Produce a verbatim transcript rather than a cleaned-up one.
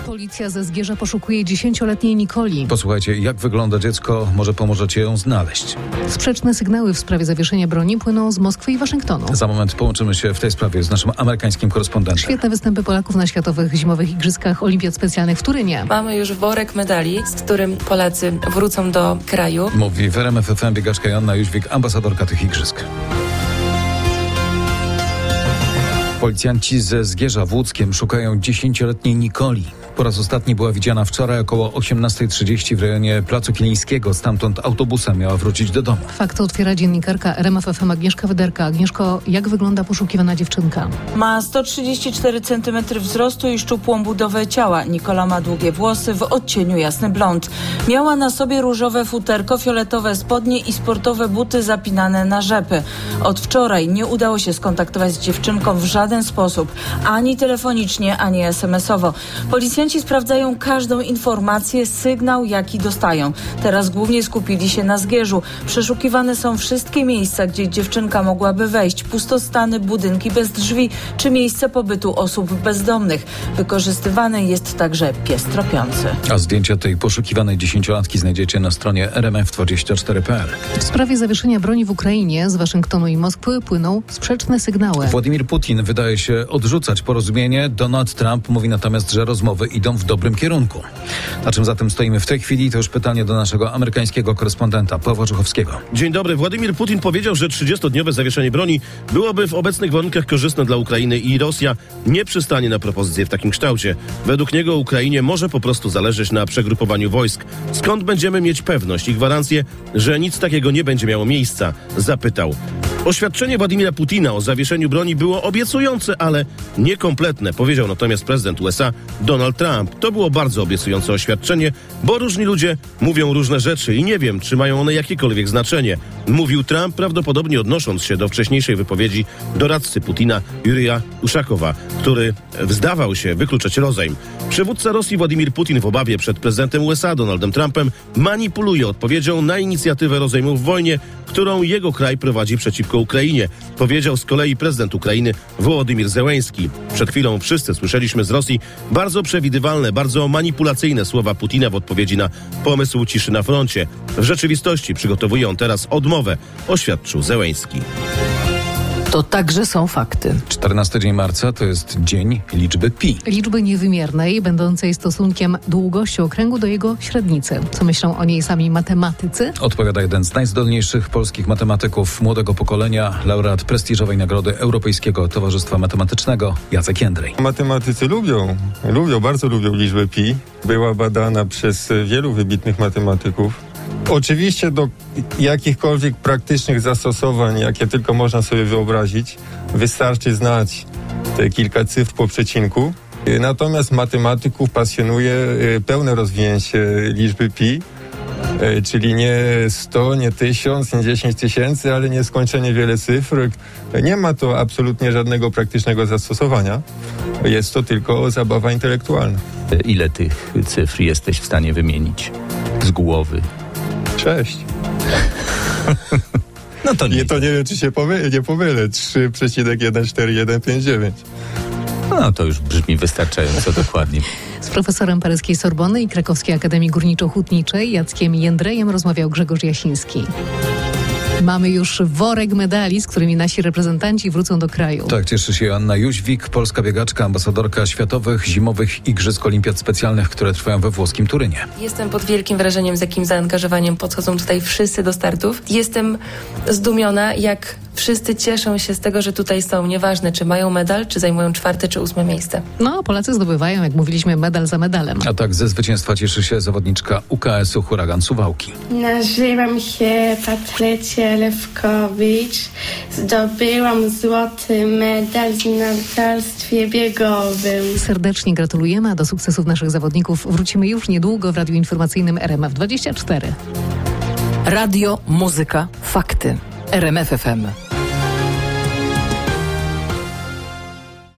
Policja ze Zgierza poszukuje dziesięcioletniej Nikoli. Posłuchajcie, jak wygląda dziecko, może pomożecie ją znaleźć. Sprzeczne sygnały w sprawie zawieszenia broni płyną z Moskwy i Waszyngtonu. Za moment połączymy się w tej sprawie z naszym amerykańskim korespondentem. Świetne występy Polaków na Światowych Zimowych Igrzyskach Olimpiad Specjalnych w Turynie. Mamy już worek medali, z którym Polacy wrócą do kraju. Mówi w R M F F M biegaczka Joanna Jóźwik, ambasadorka tych igrzysk. Policjanci ze Zgierza w Łódzkiem szukają dziesięcioletniej Nikoli. Po raz ostatni była widziana wczoraj około osiemnasta trzydzieści w rejonie Placu Kilińskiego. Stamtąd autobusem miała wrócić do domu. Fakt otwiera dziennikarka R M F F M Agnieszka Wyderka. Agnieszko, jak wygląda poszukiwana dziewczynka? Ma sto trzydzieści cztery centymetry wzrostu i szczupłą budowę ciała. Nikola ma długie włosy w odcieniu jasny blond. Miała na sobie różowe futerko, fioletowe spodnie i sportowe buty zapinane na rzepy. Od wczoraj nie udało się skontaktować z dziewczynką w żaden sposób. Ani telefonicznie, ani es em esowo. Policjanci sprawdzają każdą informację, sygnał, jaki dostają. Teraz głównie skupili się na Zgierzu. Przeszukiwane są wszystkie miejsca, gdzie dziewczynka mogłaby wejść. Pustostany, budynki bez drzwi czy miejsce pobytu osób bezdomnych. Wykorzystywany jest także pies tropiący. A zdjęcia tej poszukiwanej dziesięciolatki znajdziecie na stronie R M F dwadzieścia cztery kropka p l. W sprawie zawieszenia broni w Ukrainie z Waszyngtonu i Moskwy płyną sprzeczne sygnały. Władimir Putin wydaje się odrzucać porozumienie. Donald Trump mówi natomiast, że rozmowy idą w dobrym kierunku. Na czym zatem stoimy w tej chwili? To już pytanie do naszego amerykańskiego korespondenta Pawła Żuchowskiego. Dzień dobry. Władimir Putin powiedział, że trzydziestodniowe zawieszenie broni byłoby w obecnych warunkach korzystne dla Ukrainy i Rosja nie przystanie na propozycję w takim kształcie. Według niego Ukrainie może po prostu zależeć na przegrupowaniu wojsk. Skąd będziemy mieć pewność i gwarancję, że nic takiego nie będzie miało miejsca? Zapytał. Oświadczenie Władimira Putina o zawieszeniu broni było obiecujące, ale niekompletne, powiedział natomiast prezydent U S A Donald Trump. To było bardzo obiecujące oświadczenie, bo różni ludzie mówią różne rzeczy i nie wiem, czy mają one jakiekolwiek znaczenie. Mówił Trump, prawdopodobnie odnosząc się do wcześniejszej wypowiedzi doradcy Putina Jurija Uszakowa, który zdawał się wykluczać rozejm. Przywódca Rosji Władimir Putin w obawie przed prezydentem U S A Donaldem Trumpem manipuluje odpowiedzią na inicjatywę rozejmu w wojnie, którą jego kraj prowadzi przeciwko Ukrainie, powiedział z kolei prezydent Ukrainy Wołodymyr Zełenski. Przed chwilą wszyscy słyszeliśmy z Rosji bardzo przewidywalne, bardzo manipulacyjne słowa Putina w odpowiedzi na pomysł ciszy na froncie. W rzeczywistości przygotowuje on teraz odmowę, oświadczył Zełenski. To także są fakty. czternasty dzień marca to jest dzień liczby pi. Liczby niewymiernej, będącej stosunkiem długości okręgu do jego średnicy. Co myślą o niej sami matematycy? Odpowiada jeden z najzdolniejszych polskich matematyków młodego pokolenia, laureat prestiżowej Nagrody Europejskiego Towarzystwa Matematycznego, Jacek Jędrej. Matematycy lubią, lubią, bardzo lubią liczbę pi. Była badana przez wielu wybitnych matematyków. Oczywiście do jakichkolwiek praktycznych zastosowań, jakie tylko można sobie wyobrazić, wystarczy znać te kilka cyfr po przecinku. Natomiast matematyków pasjonuje pełne rozwinięcie liczby pi, czyli nie sto, nie tysiąc, nie dziesięć tysięcy, ale nieskończenie wiele cyfr. Nie ma to absolutnie żadnego praktycznego zastosowania. Jest to tylko zabawa intelektualna. Ile tych cyfr jesteś w stanie wymienić z głowy? Sześć. No to nie. nie. To nie wiem, czy się pomylę, nie pomylę. trzy przecinek jeden cztery jeden pięć dziewięć. No to już brzmi wystarczająco dokładnie. Z profesorem paryskiej Sorbony i Krakowskiej Akademii Górniczo-Hutniczej Jackiem Jędrejem rozmawiał Grzegorz Jasiński. Mamy już worek medali, z którymi nasi reprezentanci wrócą do kraju. Tak, cieszy się Joanna Jóźwik, polska biegaczka, ambasadorka Światowych Zimowych Igrzysk Olimpiad Specjalnych, które trwają we włoskim Turynie. Jestem pod wielkim wrażeniem, z jakim zaangażowaniem podchodzą tutaj wszyscy do startów. Jestem zdumiona, jak wszyscy cieszą się z tego, że tutaj są. Nieważne, czy mają medal, czy zajmują czwarte, czy ósme miejsce. No, Polacy zdobywają, jak mówiliśmy, medal za medalem. A tak, ze zwycięstwa cieszy się zawodniczka U K S u Huragan Suwałki. Nazywam się Patrycja Lewkowicz. Zdobyłam złoty medal w narciarstwie biegowym. Serdecznie gratulujemy, a do sukcesów naszych zawodników wrócimy już niedługo w Radiu Informacyjnym R M F dwadzieścia cztery. Radio, muzyka, fakty. R M F F M.